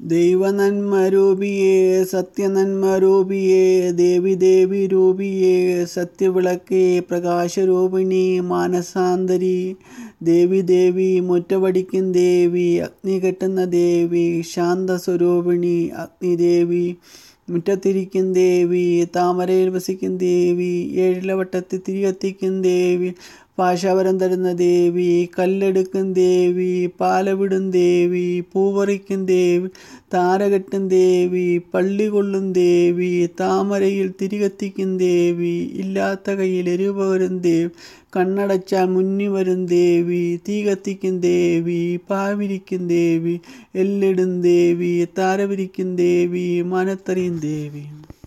ദൈവനന്മരൂപിയേ സത്യനന്മരൂപിയേ ദേവി ദേവി രൂപിയേ സത്യവിളക്കേ പ്രകാശരൂപിണി മാനസാന്തരി ദേവി ദേവി മുറ്റവടിക്കും ദേവി അഗ്നി കെട്ടുന്ന ദേവി ശാന്തസ്വരൂപിണി അഗ്നിദേവി മുറ്റത്തിരിക്കും ദേവി താമരയിൽ വസിക്കും ദേവി ഏഴിലവട്ടത്തിൽ തിരികത്തിക്കും ദേവി പാശാവരം തരുന്ന ദേവി കല്ലെടുക്കും ദേവി പാലവിടും ദേവി പൂവറിക്കും ദേവി താരകെട്ടും ദേവി പള്ളി കൊള്ളും ദേവി താമരയിൽ തിരികത്തിക്കും ദേവി ഇല്ലാത്ത കയ്യിൽ എരിപകരും ദേവി കണ്ണടച്ചാൽ മുന്നി വരും ദേവി തീ കത്തിക്കും ദേവി പാവിരിക്കും ദേവി എല്ലിടും ദേവി താരവിരിക്കും ദേവി മനത്തറിയും ദേവി.